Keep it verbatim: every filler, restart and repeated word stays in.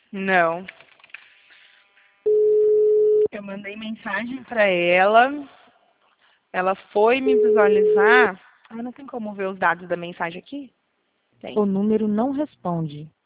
Não. Eu mandei mensagem para ela. Ela foi me visualizar. Ah, não tem como ver os dados da mensagem aqui? Tem. O número não responde.